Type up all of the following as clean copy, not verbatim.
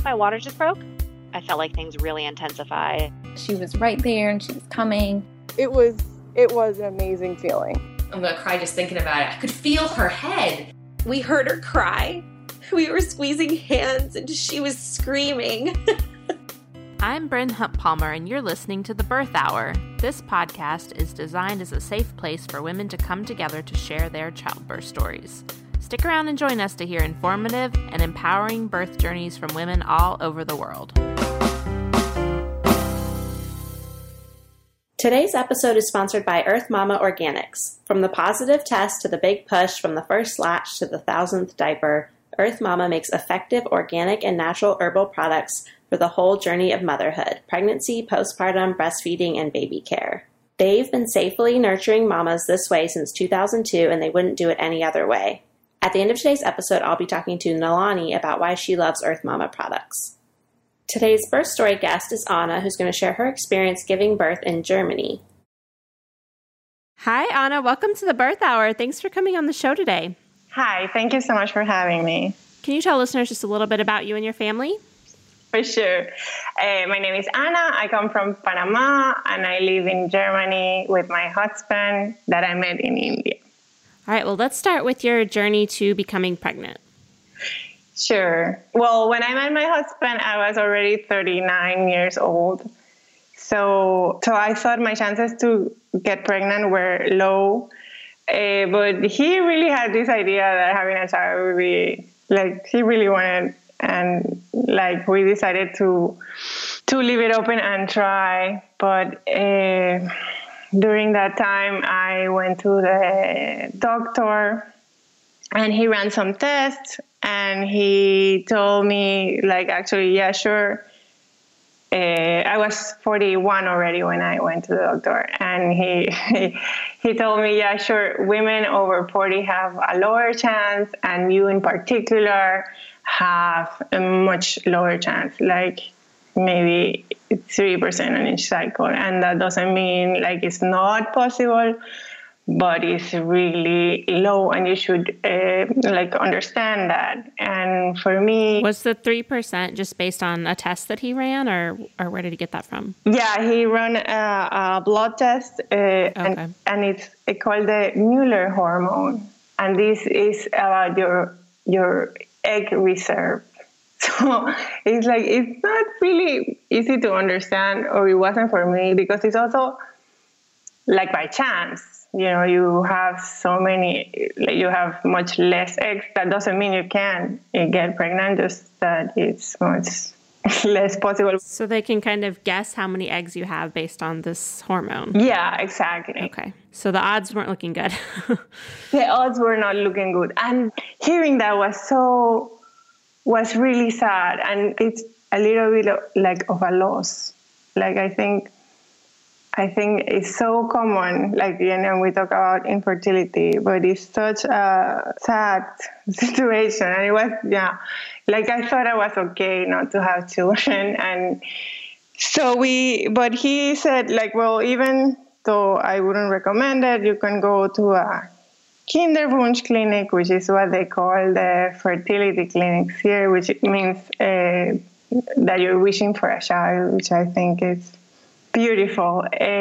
my water just broke. I felt like things really intensified. She was right there and she was coming. It was an amazing feeling. I'm gonna cry just thinking about it. I could feel her head. We heard her cry. We were squeezing hands and she was screaming. I'm Bryn Hunt-Palmer, and you're listening to The Birth Hour. This podcast is designed as a safe place for women to come together to share their childbirth stories. Stick around and join us to hear informative and empowering birth journeys from women all over the world. Today's episode is sponsored by Earth Mama Organics. From the positive test to the big push, from the first latch to the 1,000th diaper, Earth Mama makes effective organic and natural herbal products for the whole journey of motherhood, pregnancy, postpartum, breastfeeding, and baby care. They've been safely nurturing mamas this way since 2002, and they wouldn't do it any other way. At the end of today's episode, I'll be talking to Nalani about why she loves Earth Mama products. Today's birth story guest is Anna, who's going to share her experience giving birth in Germany. Hi, Anna. Welcome to The Birth Hour. Thanks for coming on the show today. Hi, thank you so much for having me. Can you tell listeners just a little bit about you and your family? For sure. My name is Anna. I come from Panama, and I live in Germany with my husband that I met in India. All right, well, let's start with your journey to becoming pregnant. Sure. Well, when I met my husband, I was already 39 years old. So I thought my chances to get pregnant were low. But he really had this idea that having a child would be, he really wanted. And we decided to leave it open and try. But during that time, I went to the doctor and he ran some tests and he told me yeah, sure. I was 41 already when I went to the doctor, and he told me, yeah, sure, women over 40 have a lower chance, and you in particular have a much lower chance, maybe 3% on each cycle. And that doesn't mean it's not possible, but it's really low, and you should understand that. And for me, was the 3% just based on a test that he ran, or where did he get that from? Yeah, he ran a blood test, and it's called the Muller hormone, and this is about your egg reserve. So it's not really easy to understand, or it wasn't for me, because it's also by chance. You have so many, you have much less eggs. That doesn't mean you can get pregnant, just that it's much less possible. So they can kind of guess how many eggs you have based on this hormone. Yeah, exactly. Okay. So the odds weren't looking good. The odds were not looking good. And hearing that was really sad. And it's a little bit of a loss. I think it's so common, we talk about infertility, but it's such a sad situation. And it was, I thought I was okay not to have children. And so but he said, well, even though I wouldn't recommend it, you can go to a Kinderwunsch clinic, which is what they call the fertility clinics here, which means that you're wishing for a child, which I think is beautiful.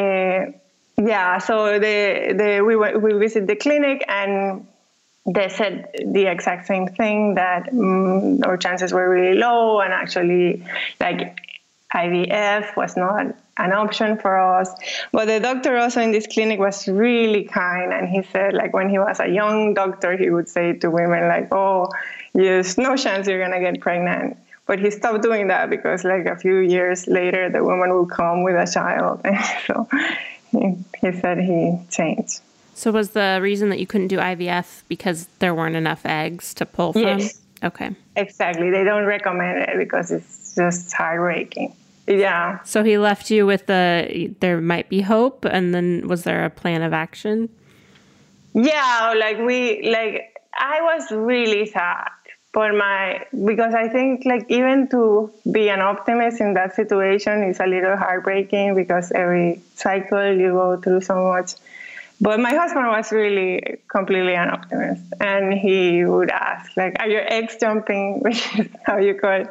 So we visit the clinic, and they said the exact same thing, that our chances were really low, and actually IVF was not an option for us. But the doctor also in this clinic was really kind, and he said when he was a young doctor, he would say to women oh, there's no chance you're gonna get pregnant. But he stopped doing that because a few years later, the woman will come with a child. So he said he changed. So was the reason that you couldn't do IVF because there weren't enough eggs to pull from? Yes. Okay. Exactly. They don't recommend it because it's just heartbreaking. Yeah. So he left you with there might be hope, and then was there a plan of action? Yeah, I was really sad. Because I think even to be an optimist in that situation is a little heartbreaking, because every cycle you go through so much. But my husband was really completely an optimist, and he would ask, are your eggs jumping, which is how you call it,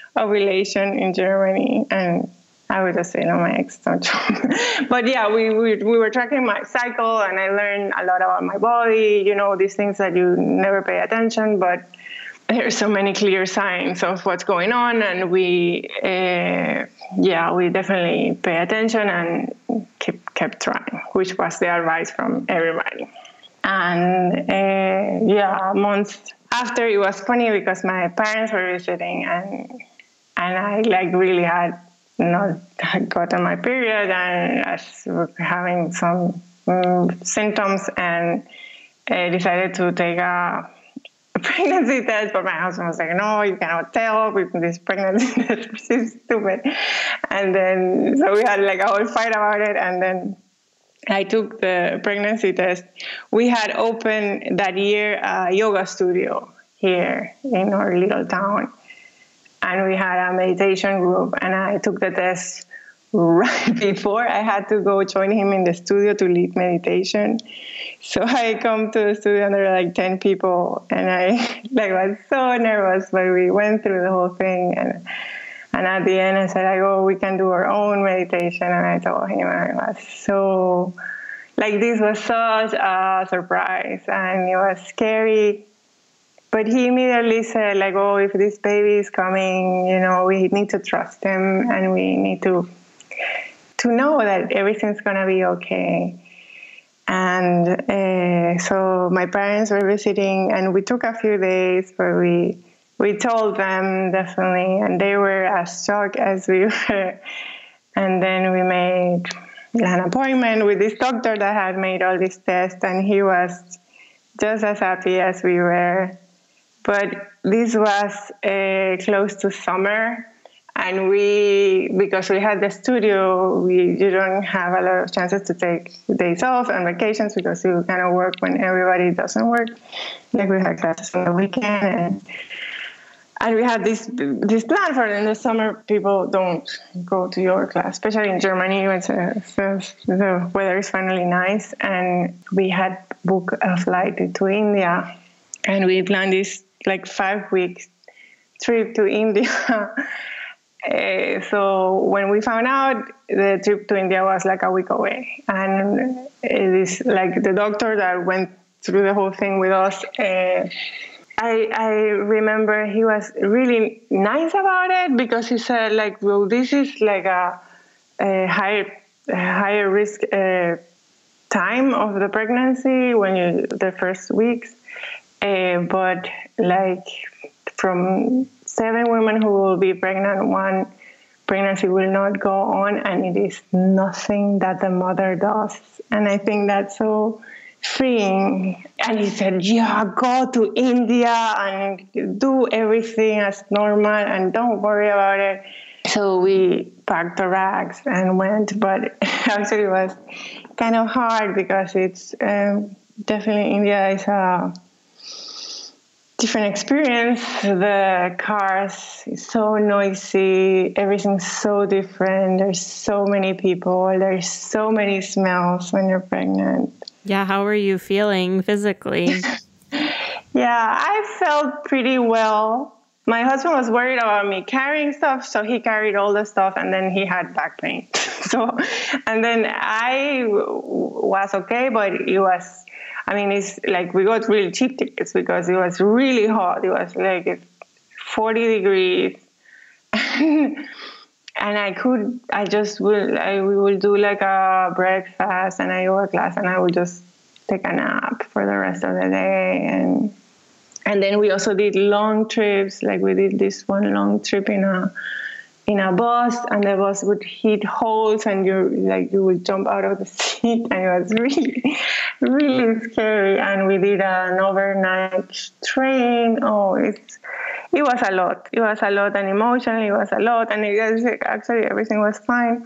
ovulation in Germany, and I would just say, no, my ex don't show me. But yeah, we were tracking my cycle, and I learned a lot about my body, these things that you never pay attention, but there's so many clear signs of what's going on, and we definitely pay attention and kept trying, which was the advice from everybody. And a month after, it was funny because my parents were visiting, and I really had not gotten my period, and I was having some symptoms, and decided to take a pregnancy test, but my husband was like, no, you cannot tell with this pregnancy test, which is stupid. And then, so we had like a whole fight about it, and then I took the pregnancy test. We had opened that year a yoga studio here in our little town, and we had a meditation group, and I took the test right before I had to go join him in the studio to lead meditation. So I come to the studio and there are like 10 people, and I was so nervous, but we went through the whole thing, and at the end I said, we can do our own meditation, and I told him, and I was so, this was such a surprise, and it was scary, but he immediately said, if this baby is coming, we need to trust him, and we need to know that everything's going to be okay. And so my parents were visiting, and we took a few days where we told them definitely, and they were as shocked as we were. And then we made an appointment with this doctor that had made all these tests, and he was just as happy as we were. But this was close to summer, and because we had the studio, you don't have a lot of chances to take days off and vacations, because you kind of work when everybody doesn't work. We had classes on the weekend, and we had this plan for in the summer. People don't go to your class, especially in Germany. The weather is finally nice, and we had booked a flight to India, and we planned this 5-week trip to India. So when we found out, the trip to India was a week away, and it is the doctor that went through the whole thing with us. I remember he was really nice about it, because he said this is a higher risk time of the pregnancy when the first weeks, but from 7 women who will be pregnant, 1 pregnancy will not go on, and it is nothing that the mother does. And I think that's so freeing. And he said, go to India and do everything as normal and don't worry about it. So we packed the rags and went, but actually it was kind of hard, because it's definitely India is a different experience. The cars is so noisy, everything's so different, there's so many people, there's so many smells when you're pregnant. Yeah, how were you feeling physically? Yeah, I felt pretty well. My husband was worried about me carrying stuff, so he carried all the stuff, and then he had back pain. And then I was okay, but it was, it's we got really cheap tickets because it was really hot. It was 40 degrees. And we will do a breakfast and a yoga class, and I would just take a nap for the rest of the day. And then we also did long trips. We did this one long trip in a bus, and the bus would hit holes, and you would jump out of the seat, and it was really, really scary. And we did an overnight train. It was a lot. It was a lot, and emotionally it was a lot, and actually everything was fine.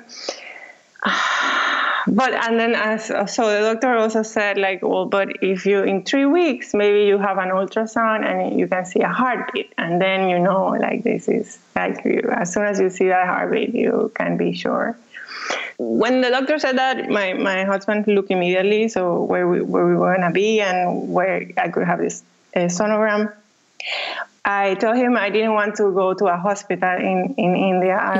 And then so the doctor also said but if you in 3 weeks, maybe you have an ultrasound and you can see a heartbeat, and then this is as soon as you see that heartbeat, you can be sure. When the doctor said that, my husband looked immediately, so where we were gonna be and where I could have this sonogram. I told him I didn't want to go to a hospital in India. I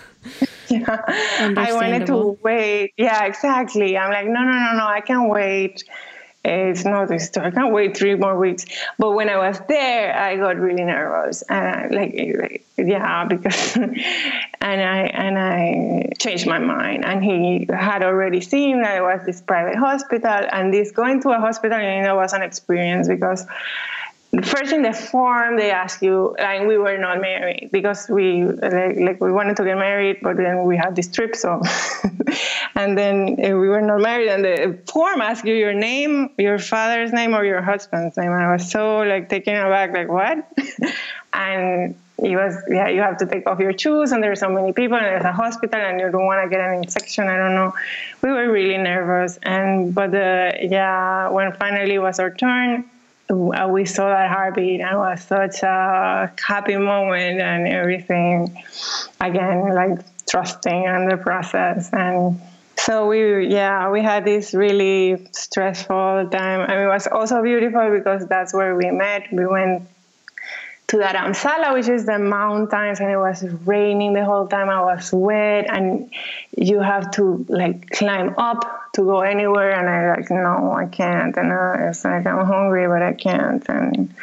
wanted to wait. Yeah, exactly. I'm like, no, I can't wait. It's not this story. I can't wait 3 more weeks. But when I was there, I got really nervous, and because and I changed my mind. And he had already seen that it was this private hospital, and this going to a hospital in India was an experience because. First, in the form, they ask you, and we were not married because we wanted to get married, but then we had this trip, so, and then we were not married, and the form asks you your name, your father's name, or your husband's name, and I was so taken aback, what? And it was, you have to take off your shoes, and there's so many people, and there's a hospital, and you don't want to get an infection. I don't know. We were really nervous, but when finally it was our turn. We saw that heartbeat, and it was such a happy moment and everything. Again, trusting in the process. And so we had this really stressful time. And it was also beautiful because that's where we met. We went to the Dharamsala, which is the mountains, and it was raining the whole time. I was wet, and you have to climb up to go anywhere, and I no, I can't. And it's I'm hungry, but I can't. And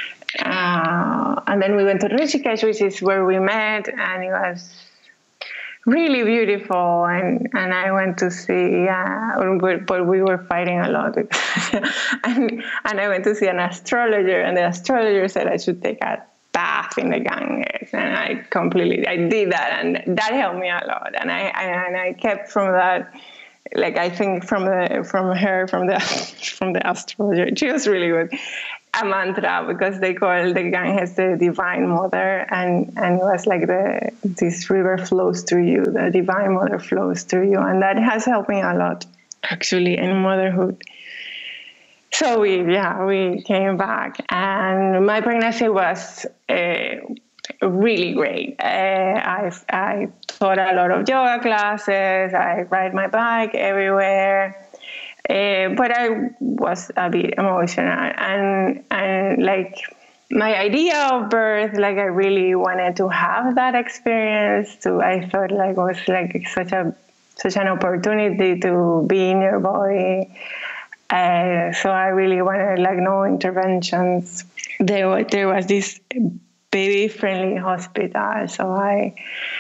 then we went to Rishikesh, which is where we met, and it was really beautiful. And I went to see, but we were fighting a lot. and I went to see an astrologer, and the astrologer said I should take a bath in the Ganges, and I did that, and that helped me a lot. And I kept from that. I think from the astrologer, she was really good. A mantra, because they call the Ganges the Divine Mother, and it was this river flows through you, the Divine Mother flows through you, and that has helped me a lot, actually, in motherhood. So we came back, and my pregnancy was really great. I taught a lot of yoga classes. I ride my bike everywhere. But I was a bit emotional, and my idea of birth, I really wanted to have that experience. I thought it was such an opportunity to be in your body. So I really wanted no interventions. There was this baby-friendly hospital, so I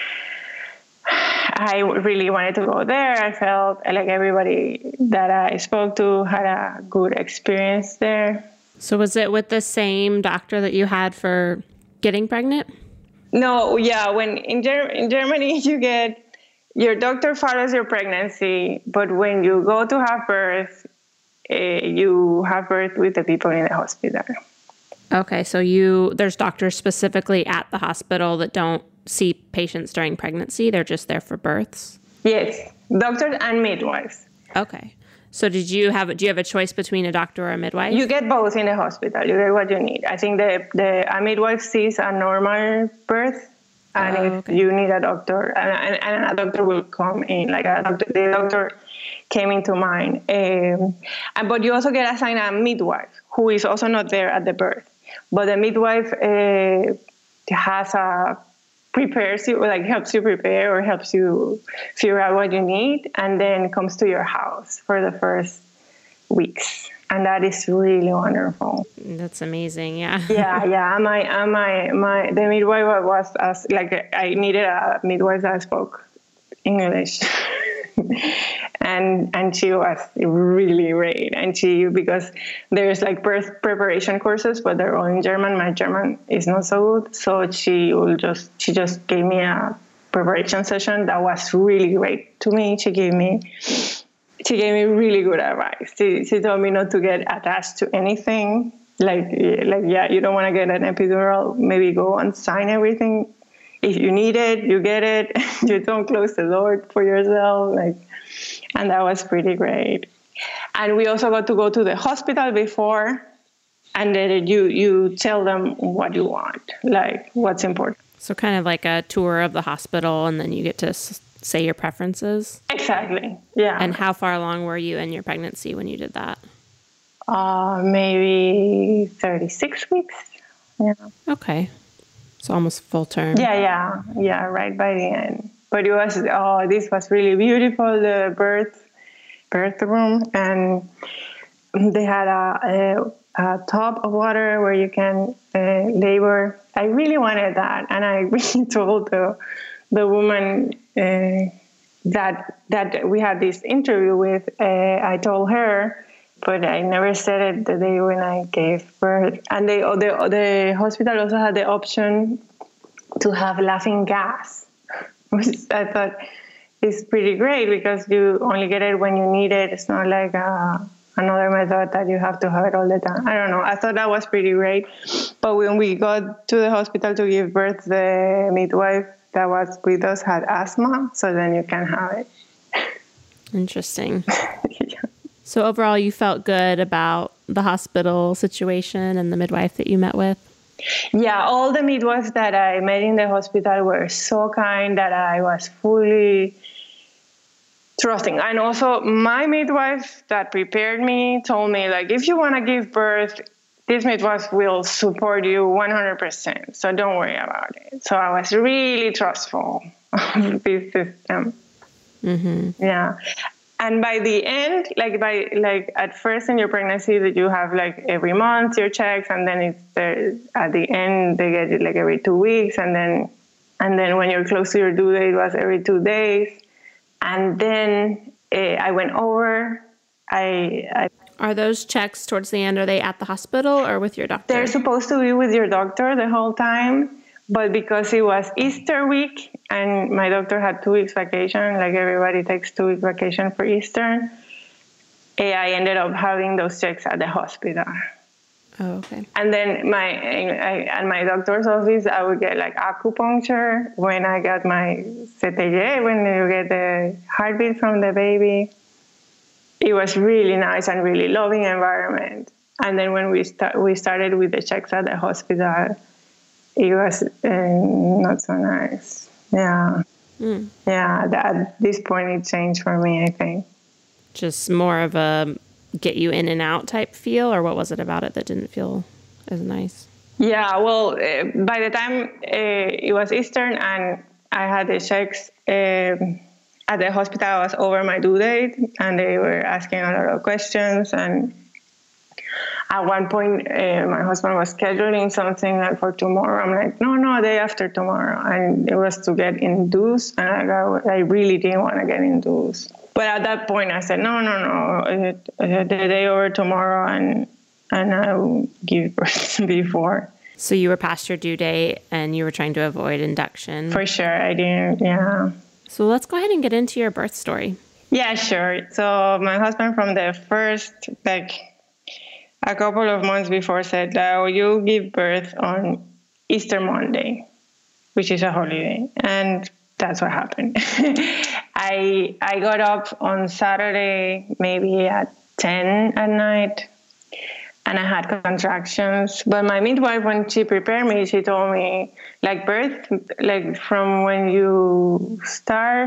really wanted to go there. I felt like everybody that I spoke to had a good experience there. So was it with the same doctor that you had for getting pregnant? No, when in Germany you get, your doctor follows your pregnancy, but when you go to have birth, you have birth with the people in the hospital. Okay, so there's doctors specifically at the hospital that don't see patients during pregnancy. They're just there for births? Yes, doctors and midwives. Okay. So do you have a choice between a doctor or a midwife? You get both in the hospital. You get what you need. I think a midwife sees a normal birth, and if you need a doctor, and a doctor will come in, the doctor came into mine. But you also get assigned a midwife who is also not there at the birth. But the midwife prepares you, helps you prepare or helps you figure out what you need, and then comes to your house for the first weeks. And that is really wonderful. That's amazing, yeah. Yeah. The midwife was I needed a midwife that spoke English. And she was really great. And because there's birth preparation courses, but they're all in German. My German is not so good. So she just gave me a preparation session that was really great to me. She gave me really good advice. She told me not to get attached to anything. You don't want to get an epidural, maybe go and sign everything. If you need it, you get it. You don't close the door for yourself. And that was pretty great. And we also got to go to the hospital before, and then you tell them what you want, what's important. So kind of like a tour of the hospital, and then you get to say your preferences? Exactly, yeah. And how far along were you in your pregnancy when you did that? Maybe 36 weeks, yeah. Okay. So almost full term. Yeah, right by the end. But this was really beautiful, the birth room. And they had a tub of water where you can labor. I really wanted that. And I really told the woman that we had this interview with, I told her, but I never said it the day when I gave birth. And the hospital also had the option to have laughing gas, which I thought is pretty great because you only get it when you need it. It's not like another method that you have to have it all the time. I don't know. I thought that was pretty great. But when we got to the hospital to give birth, the midwife that was with us had asthma, so then you can have it. Interesting. So overall, you felt good about the hospital situation and the midwife that you met with? Yeah, all the midwives that I met in the hospital were so kind that I was fully trusting. And also my midwife that prepared me told me, like, if you want to give birth, this midwife will support you 100%. So don't worry about it. So I was really trustful of this system. Mm-hmm. Yeah. And by the end, at first in your pregnancy that you have like every month your checks, and then at the end they get it like every 2 weeks, and then when you're close to your due date it was every 2 days. And then I went over. Are those checks towards the end, are they at the hospital or with your doctor? They're supposed to be with your doctor the whole time, but because it was Easter week and my doctor had 2 weeks vacation, like everybody takes 2 weeks vacation for Easter, I ended up having those checks at the hospital. Oh, okay. And then at my doctor's office, I would get like acupuncture when I got my CTG, when you get the heartbeat from the baby. It was really nice and really loving environment. And then when we started with the checks at the hospital, it was not so nice. Yeah. Mm. Yeah, at this point it changed for me, I think. Just more of a get you in and out type feel, or what was it about it that didn't feel as nice? Yeah, well, by the time it was Eastern and I had the checks at the hospital, I was over my due date and they were asking a lot of questions. And at one point, my husband was scheduling something like for tomorrow. I'm like, no, day after tomorrow. And it was to get induced. And I really didn't want to get induced. But at that point, I said, no, the day over tomorrow, and I will give birth before. So you were past your due date, and you were trying to avoid induction. For sure, I didn't, yeah. So let's go ahead and get into your birth story. Yeah, sure. So my husband from the first, a couple of months before said, you give birth on Easter Monday, which is a holiday. And that's what happened. I got up on Saturday, maybe at 10 at night, and I had contractions. But my midwife, when she prepared me, she told me, birth, from when you start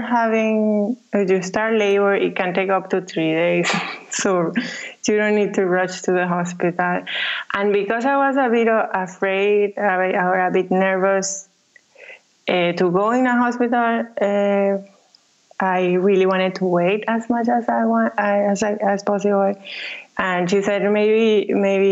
labor, it can take up to 3 days. So you don't need to rush to the hospital. And because I was a bit afraid, or a bit nervous to go in a hospital, I really wanted to wait as much as as possible. And she said, maybe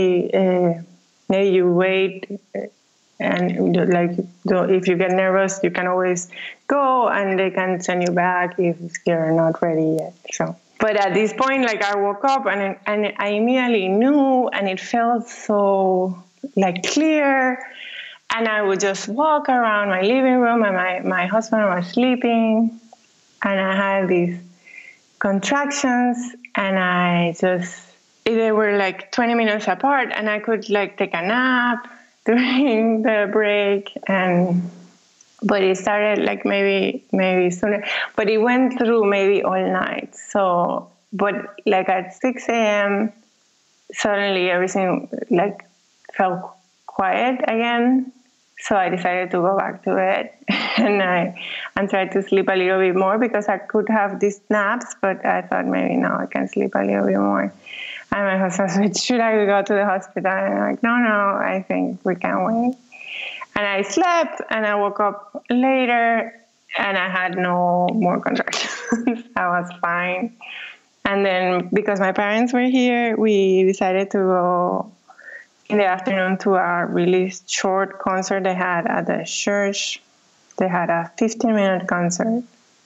you wait, and if you get nervous, you can always go, and they can send you back if you're not ready yet. So, but at this point, I woke up and I immediately knew, and it felt so clear. And I would just walk around my living room, and my husband was sleeping, and I had these contractions, and they were 20 minutes apart, and I could take a nap during the break, but it started maybe sooner, but it went through maybe all night. So, but at 6 a.m., suddenly everything felt quiet again. So I decided to go back to bed and try to sleep a little bit more, because I could have these naps, but I thought maybe now I can sleep a little bit more. And my husband said, should I go to the hospital? And I'm like, no, I think we can wait. And I slept, and I woke up later, and I had no more contractions. I was fine. And then because my parents were here, we decided to go in the afternoon to a really short concert they had at the church. They had a 15-minute concert.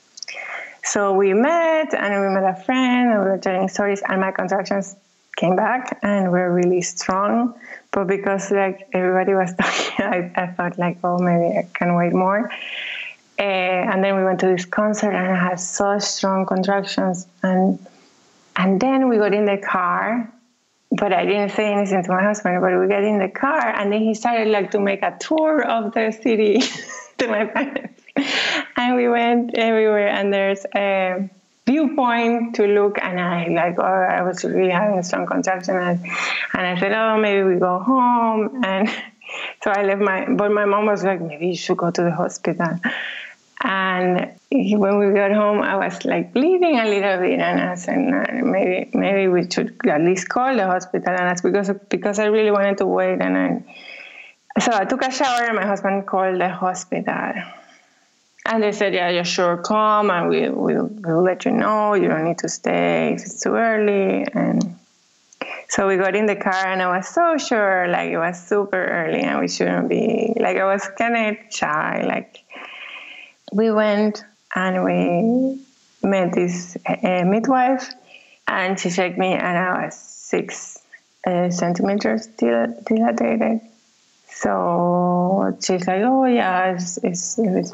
So we met, and we met a friend, and we were telling stories, and my contractions came back and were really strong. But because like everybody was talking, I thought like, oh, maybe I can wait more. And then we went to this concert, and I had such strong contractions. And then we got in the car, but I didn't say anything to my husband, but we got in the car, and then he started like to make a tour of the city to my parents. And we went everywhere, and there's a viewpoint to look, and I was really having a strong contraction, and I said, oh, maybe we go home. And so I left but my mom was like, maybe you should go to the hospital. And when we got home, I was like bleeding a little bit, and I said, maybe we should at least call the hospital. And that's because I really wanted to wait. So I took a shower, and my husband called the hospital. And they said, yeah, sure, come, and we'll let you know. You don't need to stay if it's too early. And so we got in the car, and I was so sure, like it was super early, and we shouldn't be. Like I was kind of shy. Like we went, and we met this midwife, and she checked me, and I was 6 centimeters dilated. So she's like, oh yeah, it's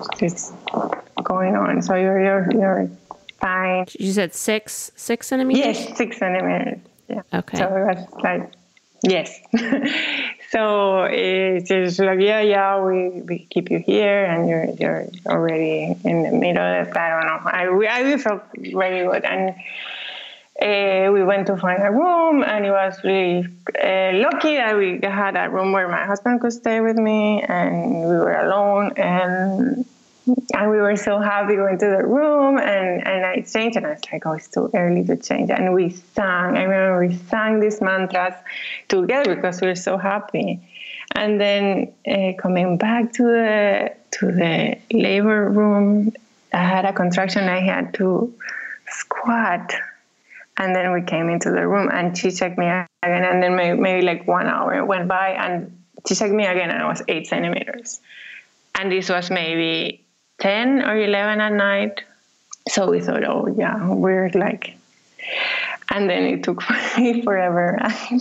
going on. So you're fine. You said 6 centimeters? Yes, 6 centimeters. Yeah. Okay. So it was like, yes. So she's like, yeah, we keep you here, and you're already in the middle of it. I don't know. I felt very good, and we went to find a room, and it was really lucky that we had a room where my husband could stay with me, and we were alone, and we were so happy going to the room, and I changed, and I was like, oh, it's too early to change. And we sang. I remember we sang these mantras together because we were so happy. And then coming back to the labor room, I had a contraction. I had to squat. And then we came into the room, and she checked me again, and then maybe like 1 hour went by, and she checked me again, and I was 8 centimeters. And this was maybe 10 or 11 at night. So we thought, oh yeah, we're like, and then it took me forever.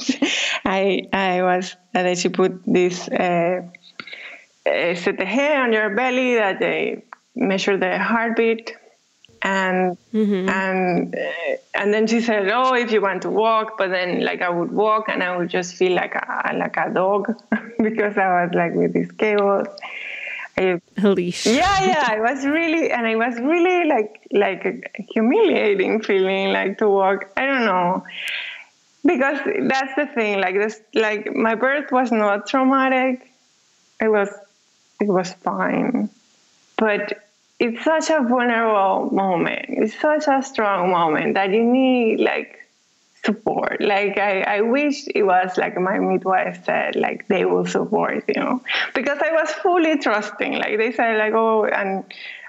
I was, and then she put this, set the hair on your belly that they measure the heartbeat. And then she said, oh, if you want to walk, but then like I would walk, and I would just feel like a dog because I was like with these cables. A leash. Yeah, it was really like a humiliating feeling, like to walk. I don't know, because that's the thing. Like this, like my birth was not traumatic. It was fine, but it's such a vulnerable moment. It's such a strong moment that you need like support. Like I wish it was like my midwife said, like they will support, because I was fully trusting. Like they said, like, oh, and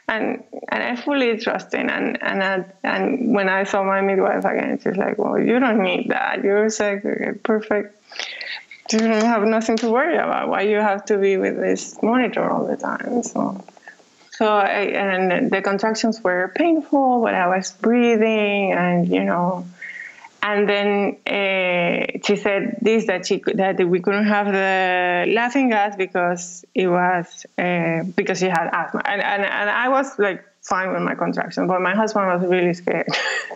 I fully trusting. And when I saw my midwife again, she's like, well, you don't need that. You're like perfect. You don't have nothing to worry about. Why you have to be with this monitor all the time? So and the contractions were painful, but I was breathing, and and then she said that we couldn't have the laughing gas because it was because she had asthma, and I was like fine with my contractions, but my husband was really scared.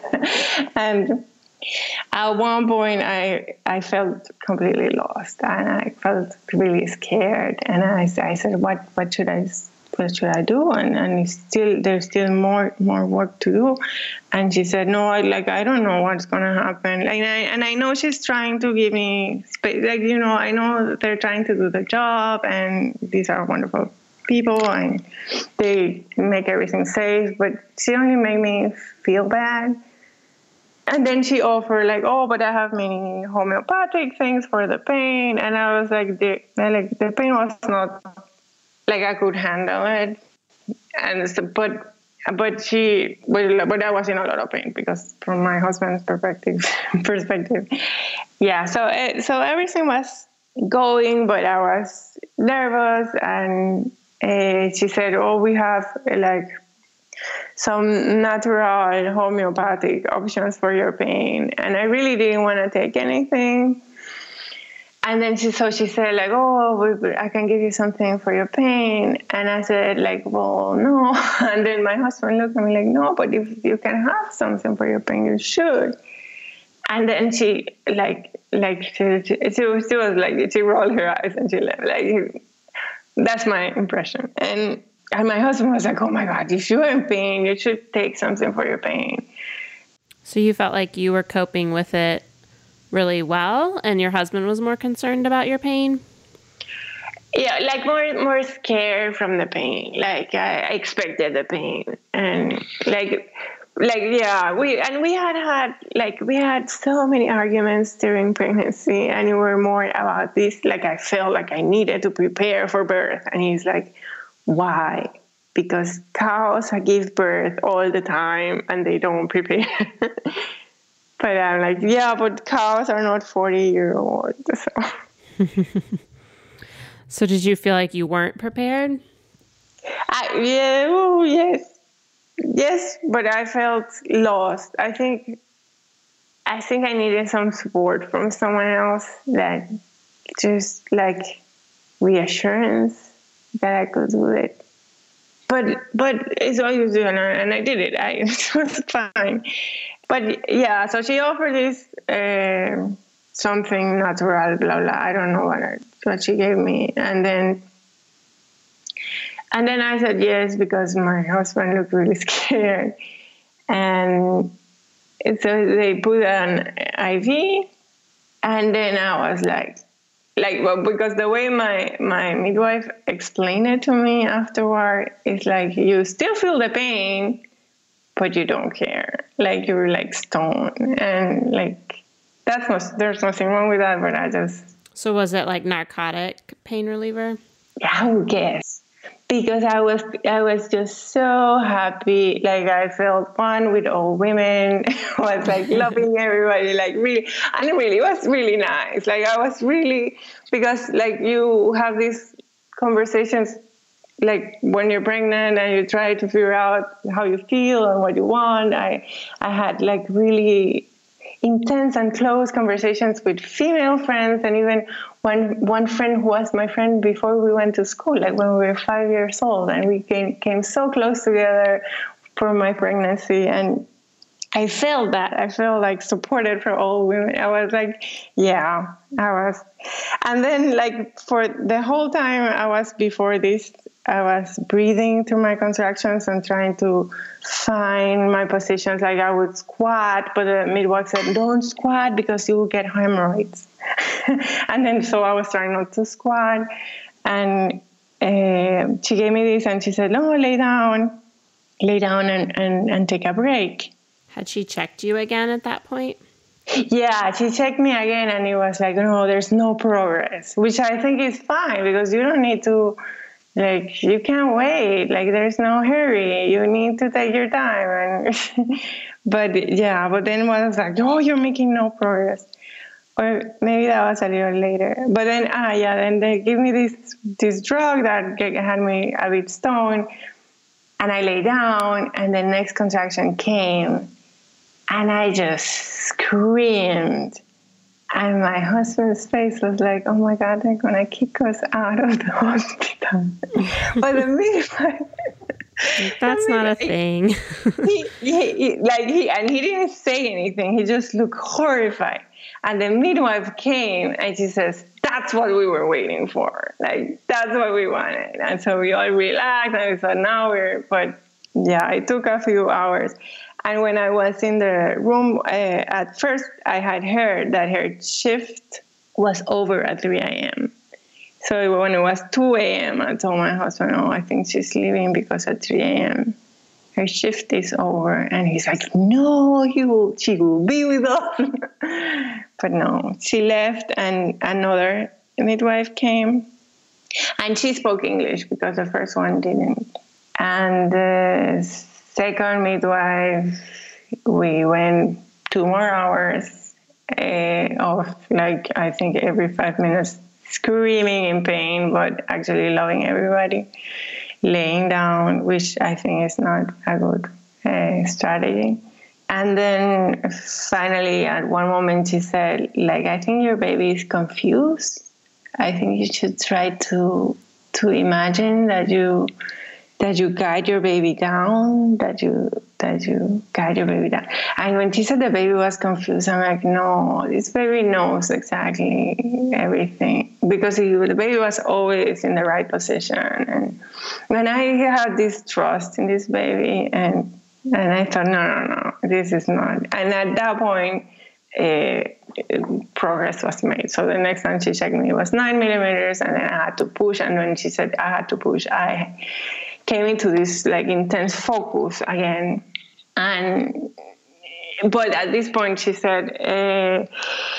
And at one point I felt completely lost, and I felt really scared, and I said, what should I do? And there's still more work to do. And she said, no, I don't know what's going to happen. And I know she's trying to give me space. Like, I know they're trying to do the job, and these are wonderful people, and they make everything safe, but she only made me feel bad. And then she offered like, oh, but I have many homeopathic things for the pain. And I was like, the pain was not like I could handle it. And so, but that was in a lot of pain because from my husband's perspective, yeah. So everything was going, but I was nervous, and she said, "Oh, we have like some natural homeopathic options for your pain," and I really didn't want to take anything. And then she said, like, "Oh, I can give you something for your pain." And I said, like, "Well, no." And then my husband looked at me like, "No, but if you can have something for your pain, you should." And then she was like, she rolled her eyes and she left. Like, that's my impression. And my husband was like, "Oh my God, if you're in pain, you should take something for your pain." So you felt like you were coping with it really well, and your husband was more concerned about your pain? Yeah, like more scared from the pain. Like I expected the pain, and like yeah, we had so many arguments during pregnancy, and we were more about this. Like I felt like I needed to prepare for birth, and he's like, "Why?" Because cows give birth all the time, and they don't prepare. But I'm like, yeah, but cows are not 40-year-olds. So. So did you feel like you weren't prepared? Yes, but I felt lost. I think I needed some support from someone else, that just like reassurance that I could do it. But it's all you do, and I did it. It was fine. But yeah, so she offered this something natural, blah blah. I don't know what she gave me, and then I said yes because my husband looked really scared, and so they put an IV, and then I was like, well, because the way my midwife explained it to me afterward is like, you still feel the pain, but you don't care. Like you're like stoned, and like there's nothing wrong with that. But I just. So was it like narcotic pain reliever? Yeah, I would guess, because I was just so happy. Like I felt one with all women. I was like loving everybody, like really, and it was really nice. Like I was really, because like you have these conversations. Like when you're pregnant and you try to figure out how you feel and what you want, I had like really intense and close conversations with female friends, and even one friend who was my friend before we went to school, like when we were 5 years old, and we came so close together for my pregnancy. And I felt that. I felt like supported for all women. I was like, yeah, I was. And then like for the whole time I was before this, I was breathing through my contractions and trying to find my positions. Like I would squat, but the midwife said, "Don't squat because you will get hemorrhoids." And then so I was trying not to squat. And she gave me this and she said, "No, lay down and take a break." Had she checked you again at that point? Yeah, she checked me again, and it was like, "No, there's no progress," which I think is fine, because you don't need to. Like, you can't wait. Like, there's no hurry. You need to take your time. And but then when I was like, "Oh, you're making no progress." Or maybe that was a little later. But then, then they gave me this drug that had me a bit stoned. And I lay down, and the next contraction came. And I just screamed. And my husband's face was like, "Oh my God, they're going to kick us out of the hospital." But the midwife... That's not a thing. he didn't say anything. He just looked horrified. And the midwife came and she says, "That's what we were waiting for. Like, that's what we wanted." And so we all relaxed, and we thought, but yeah, it took a few hours. And when I was in the room, at first I had heard that her shift was over at 3 a.m. So when it was 2 a.m., I told my husband, "Oh, I think she's leaving because at 3 a.m. her shift is over." And he's like, "No, she will be with us." But no, she left, and another midwife came. And she spoke English because the first one didn't. And the second midwife, we went 2 more hours of like, I think every 5 minutes, screaming in pain, but actually loving everybody, laying down, which I think is not a good strategy. And then finally, at one moment, she said, like, I think your baby is confused. I think you should try to imagine that you guide your baby down, that you guide your baby down. And when she said the baby was confused, I'm like, no, this baby knows exactly everything, because the baby was always in the right position. And when I had this trust in this baby, and I thought, no, this is not. And at that point, progress was made. So the next time she checked me, it was 9 millimeters, and then I had to push. And when she said I had to push, I came into this like intense focus again. But at this point, she said that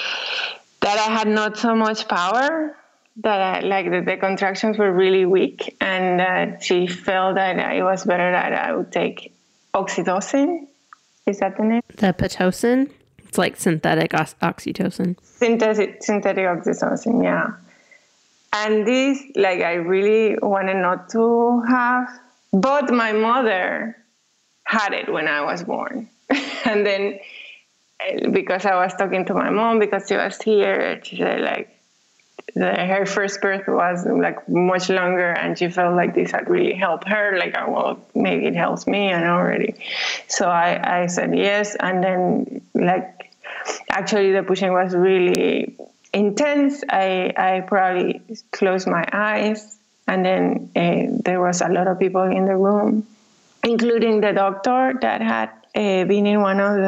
I had not so much power, that the contractions were really weak, and that she felt that it was better that I would take oxytocin. Is that the name? The Pitocin? It's like synthetic oxytocin. Synthetic oxytocin, yeah. And this, like, I really wanted not to have. But my mother had it when I was born. And then, because I was talking to my mom, because she was here, she said, like, her first birth was like much longer, and she felt like this had really helped her. Like, well, maybe it helps me, and already. So I said yes, and then like actually the pushing was really intense. I probably closed my eyes, and then there was a lot of people in the room, including the doctor that had been in one of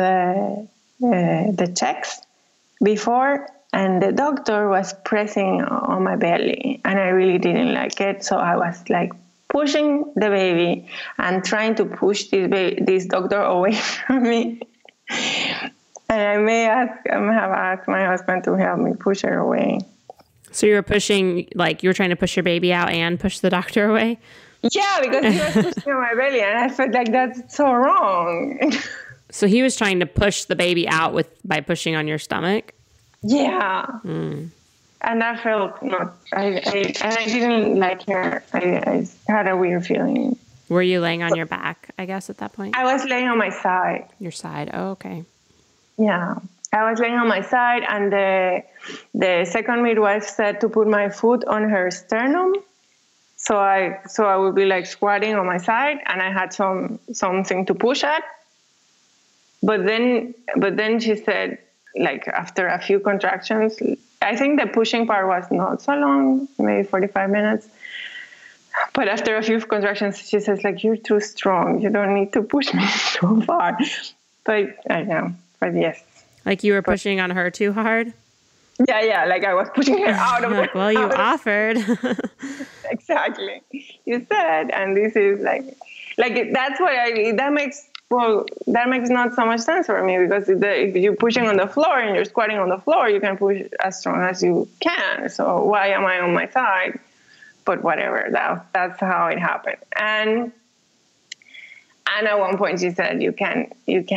the checks before. And the doctor was pressing on my belly, and I really didn't like it. So I was like pushing the baby and trying to push this doctor away from me. And I may have asked my husband to help me push her away. So you were pushing, like you were trying to push your baby out and push the doctor away? Yeah, because he was pushing on my belly, and I felt like that's so wrong. So he was trying to push the baby out by pushing on your stomach? Yeah. And I felt not, I didn't like her. I had a weird feeling. Were you laying on your back, I guess, at that point? I was laying on my side. Your side. Oh, okay. Yeah. I was laying on my side, and the second midwife said to put my foot on her sternum. So I would be like squatting on my side, and I had something to push at. But then she said, like, after a few contractions, I think the pushing part was not so long, maybe 45 minutes. But after a few contractions, she says, like, you're too strong. You don't need to push me so far. But I know, but yes. Like you were pushing on her too hard? Yeah, like I was pushing her out of it. Well, you offered. Exactly. You said, and this is like that's why that makes not so much sense for me, because if you're pushing on the floor and you're squatting on the floor, you can push as strong as you can. So why am I on my side? But whatever, that's how it happened. And at one point she said, you want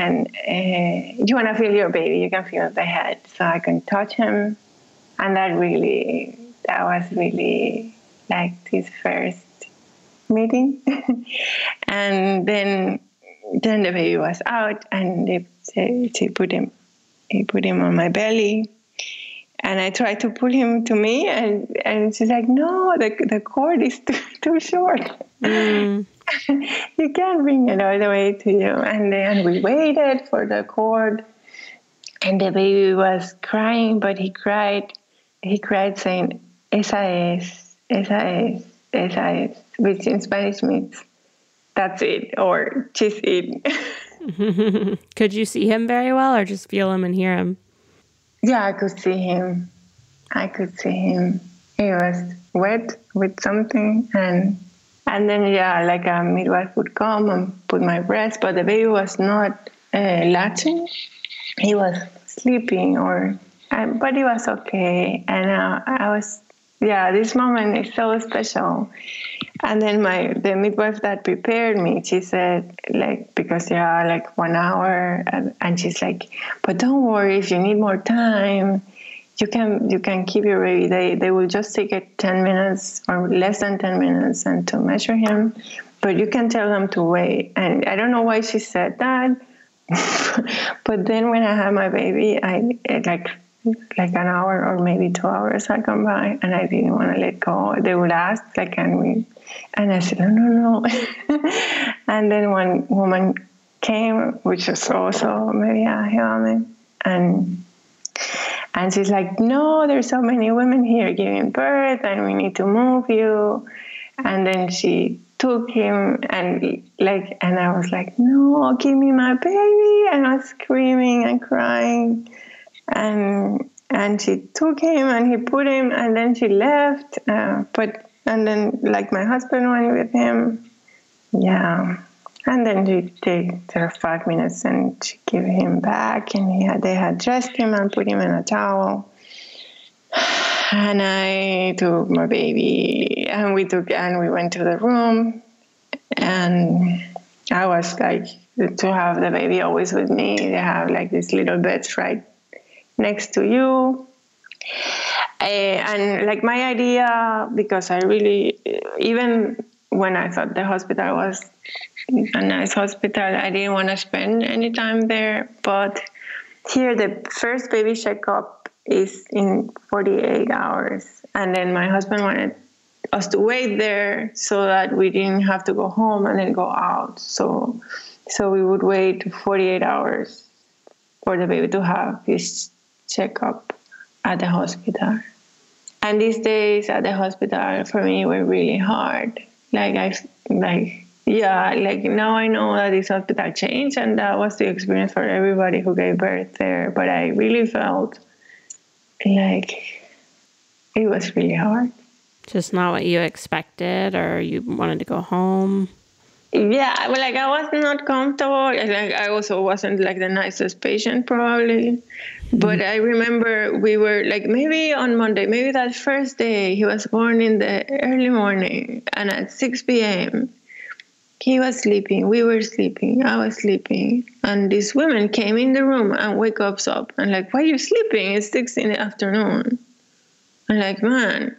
to feel your baby, you can feel the head. So I can touch him. And that was really like this first meeting. And then the baby was out, and he put him on my belly, and I tried to pull him to me, and she's like, no, the cord is too short. You can't bring it all the way to you. And then we waited for the cord, and the baby was crying, but he cried saying, esa es, which in Spanish means that's it, or she's it. Could you see him very well, or just feel him and hear him? Yeah, I could see him. He was wet with something, and then like a midwife would come and put my breast, but the baby was not latching. He was sleeping, but he was okay, and this moment is so special. And then the midwife that prepared me, she said, like, because 1 hour, and she's like, but don't worry, if you need more time, you can keep your baby. They will just take it 10 minutes or less than 10 minutes and to measure him, but you can tell them to wait. And I don't know why she said that, but then when I had my baby, like an hour or maybe 2 hours had gone by, and I didn't want to let go. They would ask, like, can we? And I said, no. And then one woman came, which was also Maria Helme, and she's like, no, there's so many women here giving birth, and we need to move you. And then she took him, and I was like, no, give me my baby. And I was screaming and crying. And she took him and he put him, and then she left. And then like my husband went with him. Yeah. And then she take 5 minutes and she gave him back, and they had dressed him and put him in a towel. And I took my baby, and we went to the room, and I was like, to have the baby always with me. They have like these little beds right next to you. And like my idea, because I really, even when I thought the hospital was a nice hospital, I didn't want to spend any time there. But here, the first baby checkup is in 48 hours. And then my husband wanted us to wait there so that we didn't have to go home and then go out. So we would wait 48 hours for the baby to have his checkup at the hospital. And these days at the hospital for me were really hard. Now I know that this hospital changed, and that was the experience for everybody who gave birth there. But I really felt like it was really hard. Just not what you expected, or you wanted to go home? Yeah, I was not comfortable. I also wasn't like the nicest patient probably. But I remember we were like, maybe on Monday, maybe that first day, he was born in the early morning, and at 6 p.m., he was sleeping, we were sleeping, I was sleeping, and these women came in the room and wake us up and like, why are you sleeping? It's 6 in the afternoon. I'm like, man.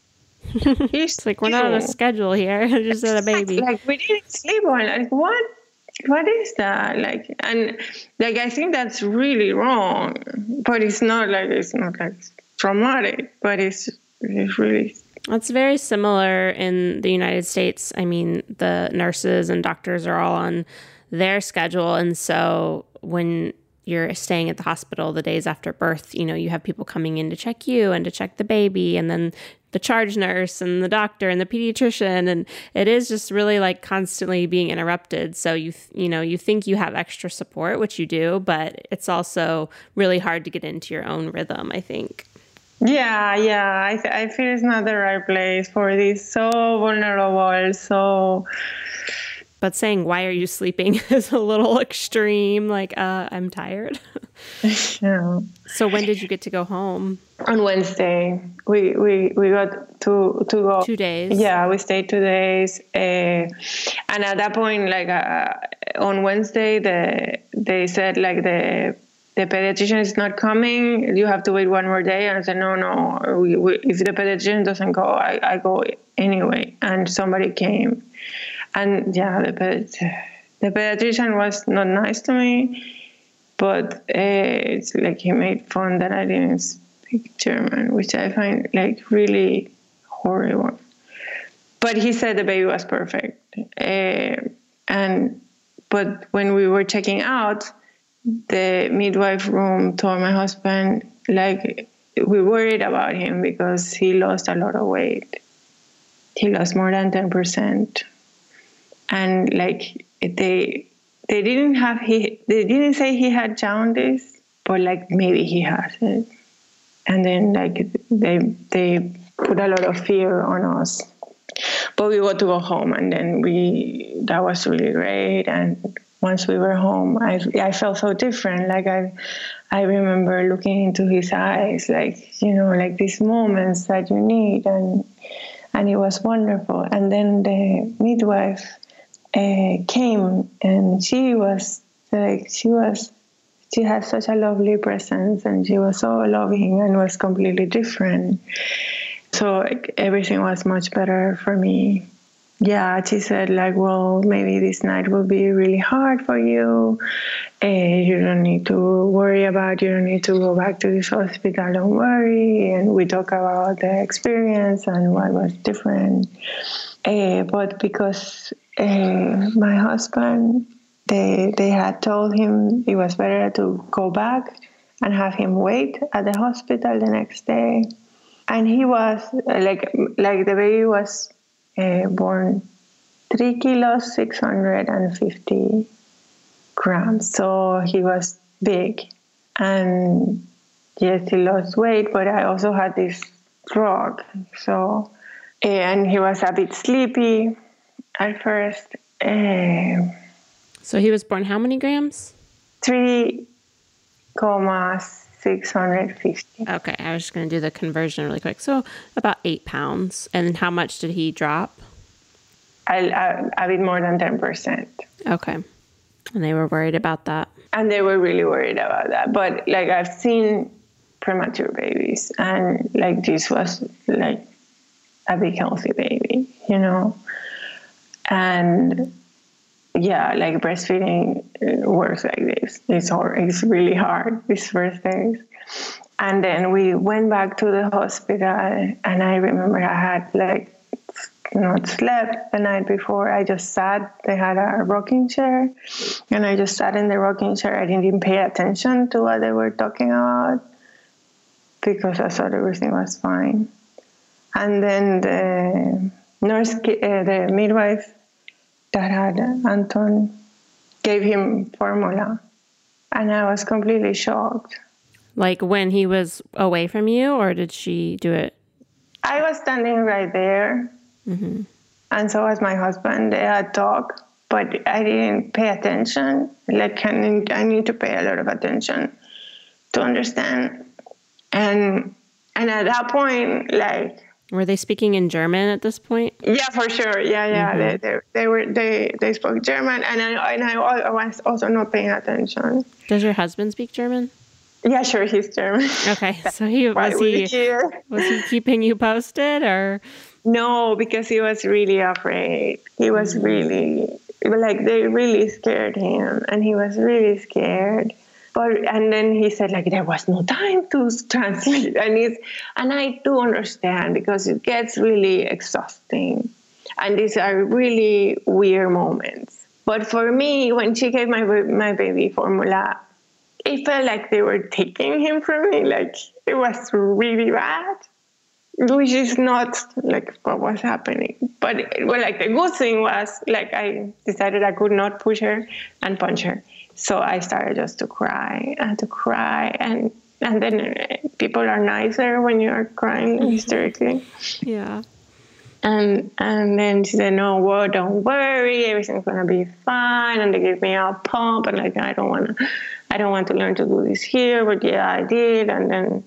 It's like, we're not on a schedule here, just had a baby. Like, we didn't sleep on, like, what is that? Like, and like, I think that's really wrong, but it's not like traumatic, but it's really. It's very similar in the United States. I mean, the nurses and doctors are all on their schedule. And so when you're staying at the hospital the days after birth, you have people coming in to check you and to check the baby, and then the charge nurse and the doctor and the pediatrician. And it is just really like constantly being interrupted. So you think you have extra support, which you do, but it's also really hard to get into your own rhythm, I think. Yeah. I feel it's not the right place for this. So vulnerable. But saying, why are you sleeping is a little extreme. Like, I'm tired. Yeah. So when did you get to go home? On Wednesday. We got to go. 2 days. Yeah, we stayed 2 days. And at that point, on Wednesday, they said, the pediatrician is not coming. You have to wait one more day. And I said, no. If the pediatrician doesn't go, I go anyway. And somebody came. And yeah, the pediatrician was not nice to me, but it's like he made fun that I didn't speak German, which I find like really horrible. But he said the baby was perfect. But when we were checking out, the midwife room told my husband, like, we worried about him because he lost a lot of weight. He lost more than 10%. And like they didn't say he had jaundice, but like maybe he has it. And then like they put a lot of fear on us. But we got to go home, and then that was really great. And once we were home, I felt so different. Like I remember looking into his eyes, like, you know, like these moments that you need. And it was wonderful. And then the midwife came, and she had such a lovely presence, and she was so loving and was completely different. So everything was much better for me. Yeah, she said, like, well, maybe this night will be really hard for you. You don't need to worry about, you don't need to go back to this hospital, don't worry. And we talk about the experience and what was different. But because my husband, they had told him it was better to go back and have him wait at the hospital the next day. And he was, like the baby was born 3 kilos, 650 grams. So he was big. And yes, he lost weight, but I also had this drug. So, and he was a bit sleepy at first. So he was born how many grams? 3,650. Okay, I was just going to do the conversion really quick. So about 8 pounds. And how much did he drop? A bit more than 10%. Okay. And they were worried about that. And they were really worried about that. But like, I've seen premature babies, and like this was like a big healthy baby, you know. And yeah, like breastfeeding works like this. It's really hard these first days. And then we went back to the hospital, and I remember I had like not slept the night before. I just sat. They had a rocking chair, and I just sat in the rocking chair. I didn't even pay attention to what they were talking about because I thought everything was fine. And then the nurse, the midwife that had Anton, gave him formula, and I was completely shocked. Like when he was away from you, or did she do it? I was standing right there. Mm-hmm. And so was my husband. They had talked, but I didn't pay attention. Like, I need to pay a lot of attention to understand. And at that point, like, were they speaking in German at this point? Yeah, for sure. Yeah. Mm-hmm. They spoke German, and I was also not paying attention. Does your husband speak German? Yeah, sure, he's German. Okay, so was he keeping you posted, or? No, because he was really afraid. He was really, like, they really scared him, and he was really scared. And then he said, like, there was no time to translate. And I do understand, because it gets really exhausting. And these are really weird moments. But for me, when she gave my baby formula, it felt like they were taking him from me. Like, it was really bad, which is not like what was happening. But like, the good thing was, like, I decided I could not push her and punch her. So I started just to cry and then people are nicer when you are crying hysterically. Yeah. And then she said, no, well, don't worry, everything's gonna be fine. And they gave me a pump, and like, I don't want to learn to do this here, but yeah, I did. And then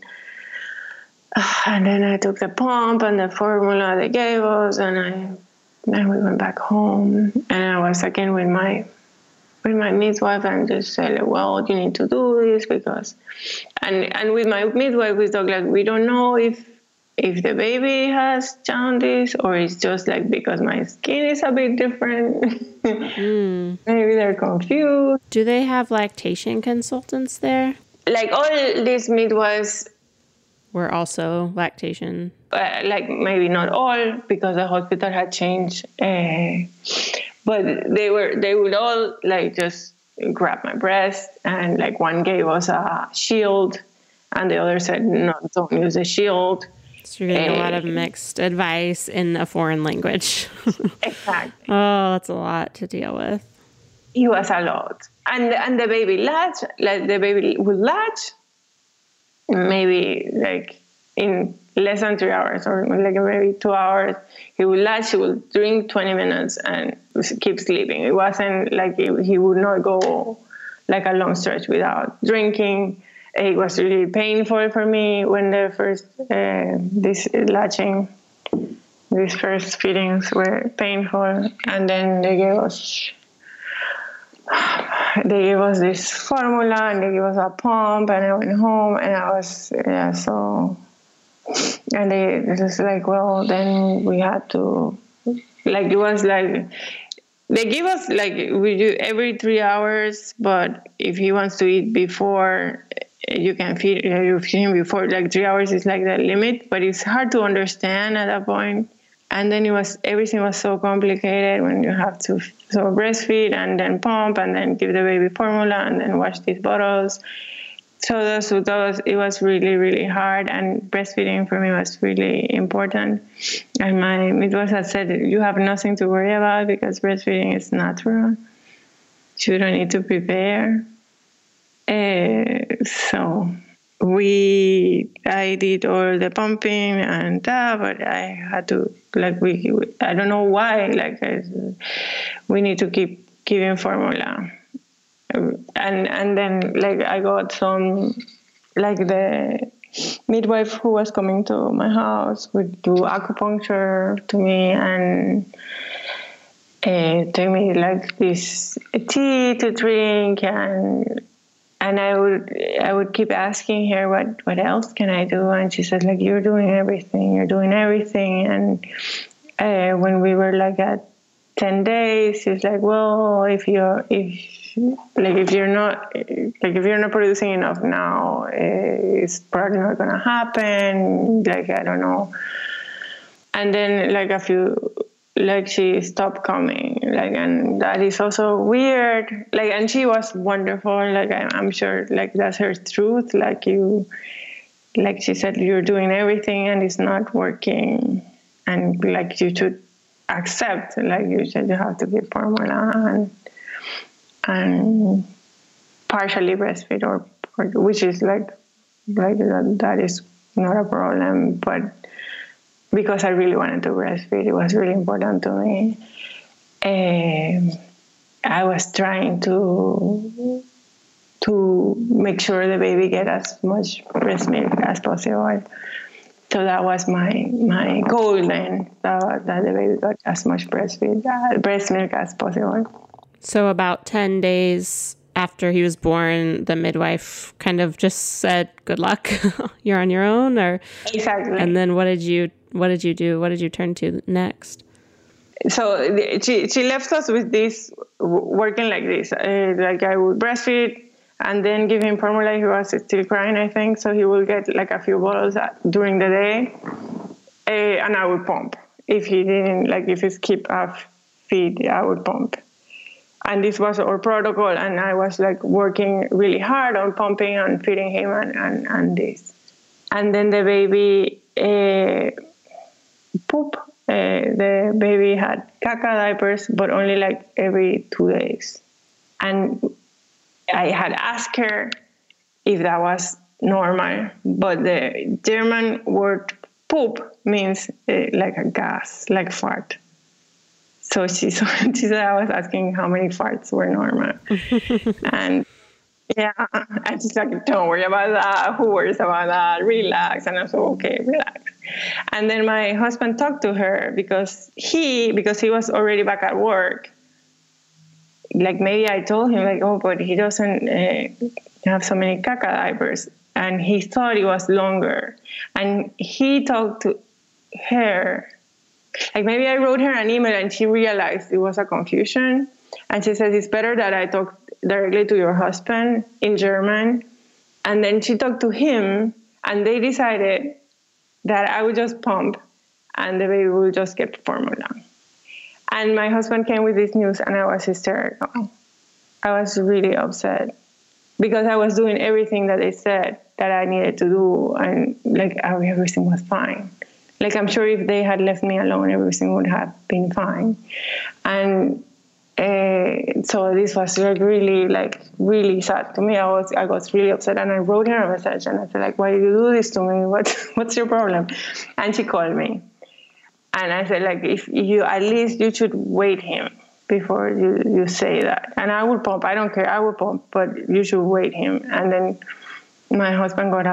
I took the pump and the formula they gave us, and we went back home. And I was again with my midwife, and just said, well, you need to do this because, and with my midwife, we talked like, we don't know if the baby has jaundice, or it's just like because my skin is a bit different. Maybe they're confused. Do they have lactation consultants there? Like, all these midwives were also lactation. Like, maybe not all, because the hospital had changed. But they would all like just grab my breast, and like one gave us a shield, and the other said, no, don't use a shield. So you're getting a lot of mixed advice in a foreign language. Exactly. Oh, that's a lot to deal with. It was a lot. And the baby latch, like the baby would latch maybe like in less than 3 hours, or like maybe 2 hours. He would latch, he would drink 20 minutes and keep sleeping. It wasn't like he would not go like a long stretch without drinking. It was really painful for me when the first these first feedings were painful, and then they gave us this formula and they gave us a pump, and I went home and I was and they just like, well, then we had to, like, it was like they give us, like, we do every 3 hours, but if he wants to eat before, you can feed him before, like 3 hours is like the limit, but it's hard to understand at that point. And then everything was so complicated when you have to breastfeed and then pump and then give the baby formula and then wash these bottles. So it was really, really hard, and breastfeeding for me was really important. And my midwife had said, you have nothing to worry about because breastfeeding is natural. You don't need to prepare. So I did all the pumping and that, but I had to, like, I don't know why, like, we need to keep giving formula. And then, like, I got some, like, the midwife who was coming to my house would do acupuncture to me and take me, like, this tea to drink, and I would keep asking her, what else can I do? And she said, like, you're doing everything. And when we were, like, at 10 days, she's like, well, if you're not producing enough now, it's probably not going to happen. Like, I don't know. And then, like, she stopped coming. Like, and that is also weird. Like, and she was wonderful. Like, I'm sure, like, that's her truth. Like, she said, you're doing everything and it's not working. And, like, you should accept, like, you said, you have to give formula and partially breastfeed, or which is like that is not a problem, but because I really wanted to breastfeed, it was really important to me. I was trying to make sure the baby get as much breast milk as possible. So that was my goal then, that the baby got as much breast milk as possible. So about 10 days after he was born, the midwife kind of just said, good luck, you're on your own, or exactly. And then what did you do? What did you turn to next? So she left us with this, working like this. Like, I would breastfeed and then give him formula. He was still crying, I think, so he will get like a few bottles during the day, and I would pump. If he didn't, like, if he skipped a feed, I would pump. And this was our protocol, and I was, like, working really hard on pumping and feeding him and this. And then the baby poop. The baby had caca diapers, but only, like, every 2 days. And I had asked her if that was normal, but the German word poop means like a gas, like fart. So she said I was asking how many farts were normal. And yeah, I just like, don't worry about that. Who worries about that? Relax. And I was okay, relax. And then my husband talked to her because he was already back at work. Like, maybe I told him, like, oh, but he doesn't have so many caca diapers. And he thought it was longer. And he talked to her. Like, maybe I wrote her an email and she realized it was a confusion. And she said, it's better that I talk directly to your husband in German. And then she talked to him, and they decided that I would just pump and the baby would just get formula. And my husband came with this news, and I was hysterical. I was really upset because I was doing everything that they said that I needed to do, and, like, everything was fine. Like, I'm sure if they had left me alone, everything would have been fine. And so this was, like, really sad to me. I got really upset, and I wrote her a message, and I said, like, why do you do this to me? What's your problem? And she called me. And I said, like, if you, at least you should wait him before you say that. And I will pump. I don't care. I will pump, but you should wait him. And then my husband got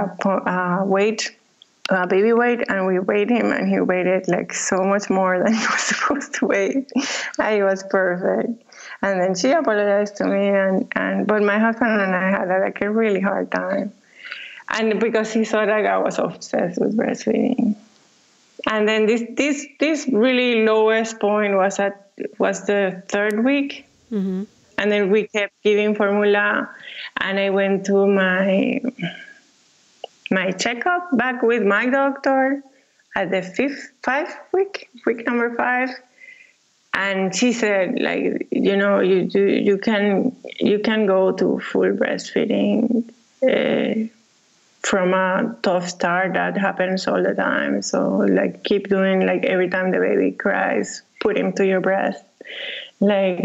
a baby weight, and we weighed him, and he weighed like so much more than he was supposed to weigh. And he was perfect. And then she apologized to me, but my husband and I had like a really hard time. And because he thought like I was obsessed with breastfeeding. And then this really lowest point was the third week. Mm-hmm. And then we kept giving formula, and I went to my checkup back with my doctor at the week number 5. And she said, like, you can go to full breastfeeding from a tough start that happens all the time. So like keep doing, like, every time the baby cries, put him to your breast, like,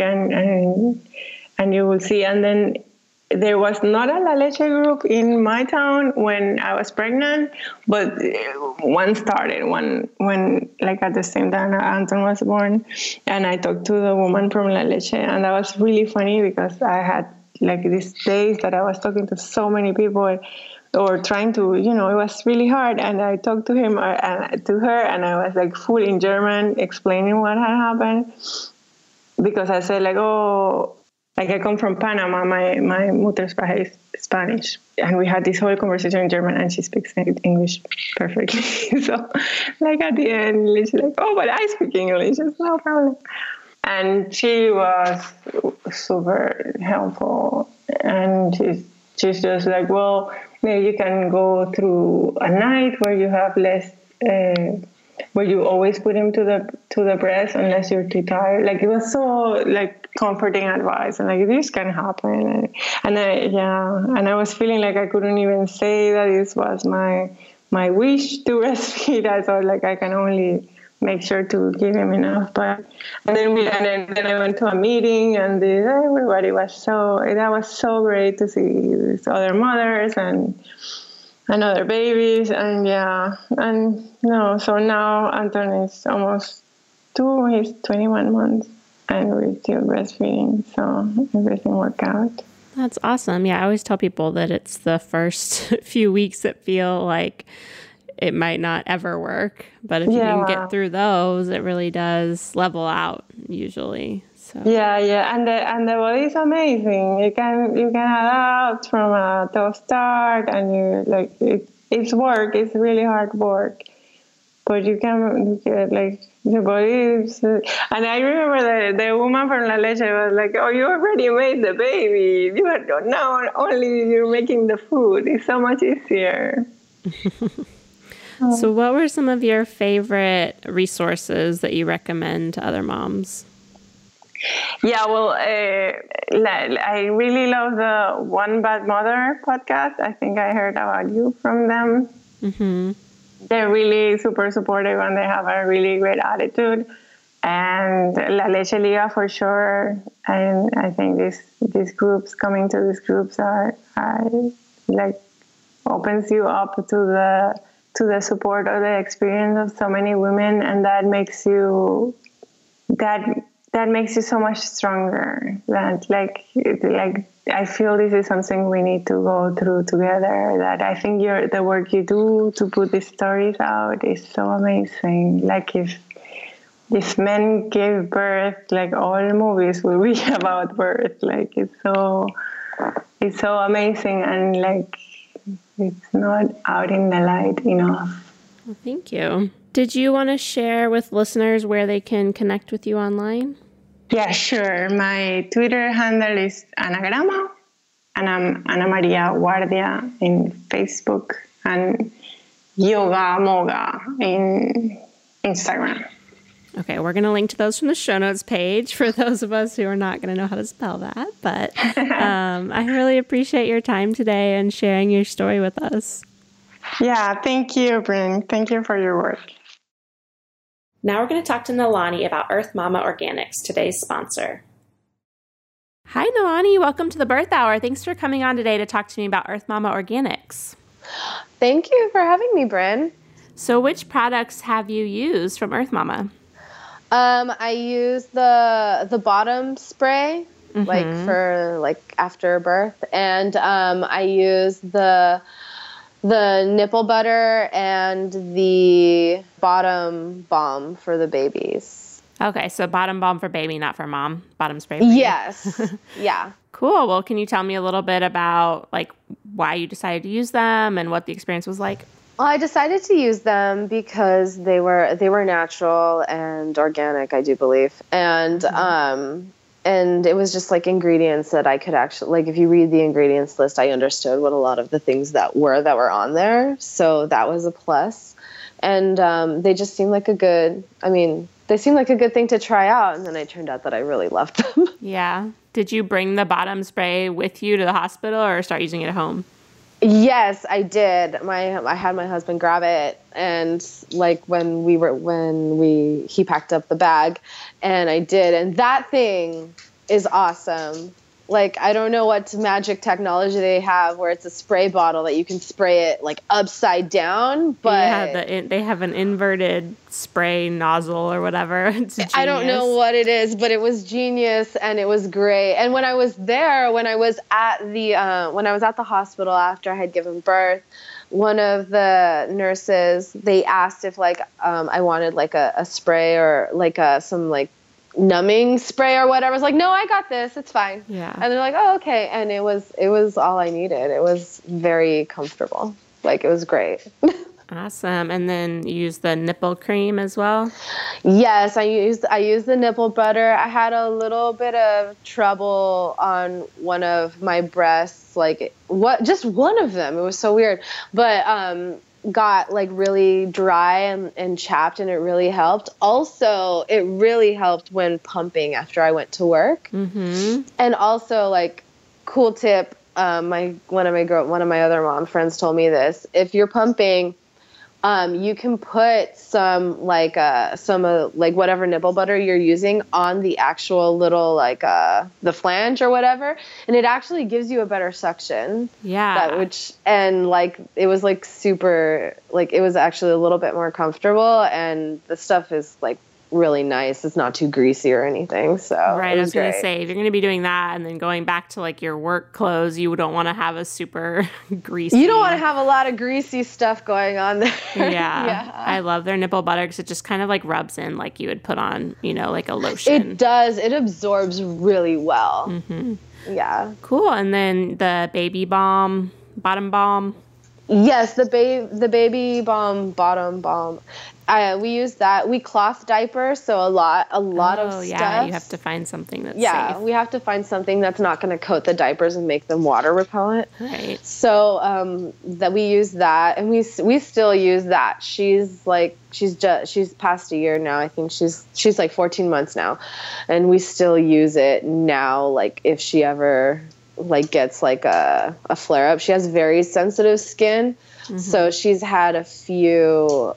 and you will see. And then there was not a La Leche group in my town when I was pregnant, but one started when like at the same time Anton was born, and I talked to the woman from La Leche, and that was really funny because I had like these days that I was talking to so many people or trying to, it was really hard. And I talked to him to her, and I was like full in German explaining what had happened, because I said like, oh, like I come from Panama, my Muttersprache is Spanish, and we had this whole conversation in German, and she speaks English perfectly. So like at the end, she's like, oh, but I speak English, it's no problem. And she was super helpful, and she's just like, well, maybe you can go through a night where you have less, where you always put him to the breast unless you're too tired. Like, it was so like comforting advice, and like this can happen. And I was feeling like I couldn't even say that this was my wish to breastfeed. I thought like I can only make sure to give him enough. But and then I went to a meeting, and everybody was that was so great to see these other mothers and other babies, and so now Anton is almost 2, he's 21 months, and we're still breastfeeding, so everything worked out. That's awesome. Yeah, I always tell people that it's the first few weeks that feel like it might not ever work, but if you can get through those, it really does level out usually. So. Yeah, and the body is amazing. You can adapt from a tough start, and you like it's work. It's really hard work, but you can like the body is. And I remember the woman from La Leche was like, "Oh, you already made the baby. Now only you're making the food. It's so much easier." So, what were some of your favorite resources that you recommend to other moms? Yeah, well, I really love the One Bad Mother podcast. I think I heard about you from them. Mm-hmm. They're really super supportive, and they have a really great attitude. And La Leche Liga for sure. And I think these groups, coming to these groups are like opens you up to the support or the experience of so many women, and that makes you so much stronger. That like I feel this is something we need to go through together. That I think the work you do to put these stories out is so amazing. Like if men gave birth, like all movies will be about birth. Like it's so amazing, and like it's not out in the light enough. Well, thank you. Did you want to share with listeners where they can connect with you online? Yeah, sure. My Twitter handle is Anagrama, and I'm Ana Maria Guardia in Facebook, and Yoga Moga in Instagram. Okay, we're going to link to those from the show notes page for those of us who are not going to know how to spell that. But I really appreciate your time today and sharing your story with us. Yeah, thank you, Bryn. Thank you for your work. Now we're going to talk to Nalani about Earth Mama Organics, today's sponsor. Hi, Nalani. Welcome to the Birth Hour. Thanks for coming on today to talk to me about Earth Mama Organics. Thank you for having me, Bryn. So which products have you used from Earth Mama? I use the bottom spray like for like after birth. And I use the nipple butter and the bottom balm for the babies. Okay, so bottom balm for baby, not for mom. Bottom spray for Yes. Yeah. Cool. Well, can you tell me a little bit about like why you decided to use them and what the experience was like? Well, I decided to use them because they were natural and organic, I do believe. And it was just like ingredients that I could actually, like if you read the ingredients list, I understood what a lot of the things that were on there. So that was a plus. And they just seemed like they seemed like a good thing to try out. And then it turned out that I really loved them. Yeah. Did you bring the bottom spray with you to the hospital or start using it at home? Yes, I did. I had my husband grab it, and like he packed up the bag, and I did, and that thing is awesome. Like, I don't know what magic technology they have where it's a spray bottle that you can spray it like upside down, but yeah, they have an inverted spray nozzle or whatever. It's genius. I don't know what it is, but it was genius and it was great. And when I was at the hospital after I had given birth, one of the nurses, they asked if like I wanted like a spray or like some like numbing spray or whatever. I was like, no, I got this. It's fine. Yeah. And they're like, oh, okay. And it was all I needed. It was very comfortable. Like, it was great. Awesome. And then you use the nipple cream as well? Yes, I used the nipple butter. I had a little bit of trouble on one of my breasts, just one of them. It was so weird. But got like really dry and chapped, and it really helped. Also, it really helped when pumping after I went to work. Mm-hmm. And also, like, cool tip, one of my other mom friends told me this. If you're pumping, you can put some whatever nipple butter you're using on the actual little the flange or whatever, and it actually gives you a better suction. Yeah. It was like super, like, it was actually a little bit more comfortable, and the stuff is like really nice. It's not too greasy or anything. So right, I was going to say, if you're going to be doing that and then going back to like your work clothes, you don't want to have a super greasy. You don't want to have a lot of greasy stuff going on there. Yeah. I love their nipple butter because it just kind of like rubs in like you would put on, like a lotion. It does. It absorbs really well. Mm-hmm. Yeah. Cool. And then the baby balm, bottom balm. Yes, the baby balm, bottom balm. We use that. We cloth diaper, so a lot of stuff. Yeah, you have to find something that's safe. We have to find something that's not going to coat the diapers and make them water repellent. Right. So that we use that, and we still use that. She's past a year now. I think she's like 14 months now, and we still use it now. Like, if she ever like gets like a flare up, she has very sensitive skin. Mm-hmm. So she's had a few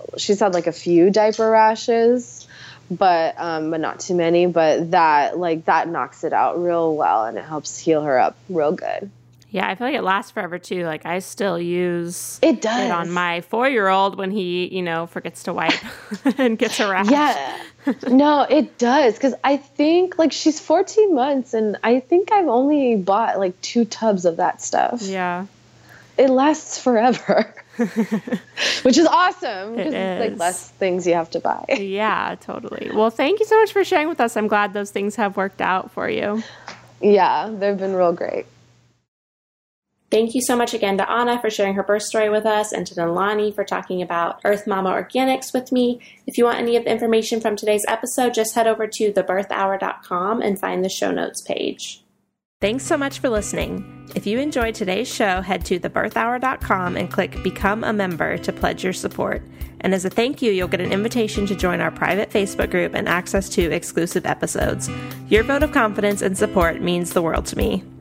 diaper rashes, but not too many, but that knocks it out real well, and it helps heal her up real good. Yeah, I feel like it lasts forever too. Like, I still use it on my 4-year-old when he, forgets to wipe and gets a rash. Yeah. No, it does. Cause I think like she's 14 months and I think I've only bought like 2 tubs of that stuff. Yeah. It lasts forever, which is awesome because it's like less things you have to buy. Yeah, totally. Well, thank you so much for sharing with us. I'm glad those things have worked out for you. Yeah, they've been real great. Thank you so much again to Anna for sharing her birth story with us, and to Nalani for talking about Earth Mama Organics with me. If you want any of the information from today's episode, just head over to thebirthhour.com and find the show notes page. Thanks so much for listening. If you enjoyed today's show, head to thebirthhour.com and click Become a Member to pledge your support. And as a thank you, you'll get an invitation to join our private Facebook group and access to exclusive episodes. Your vote of confidence and support means the world to me.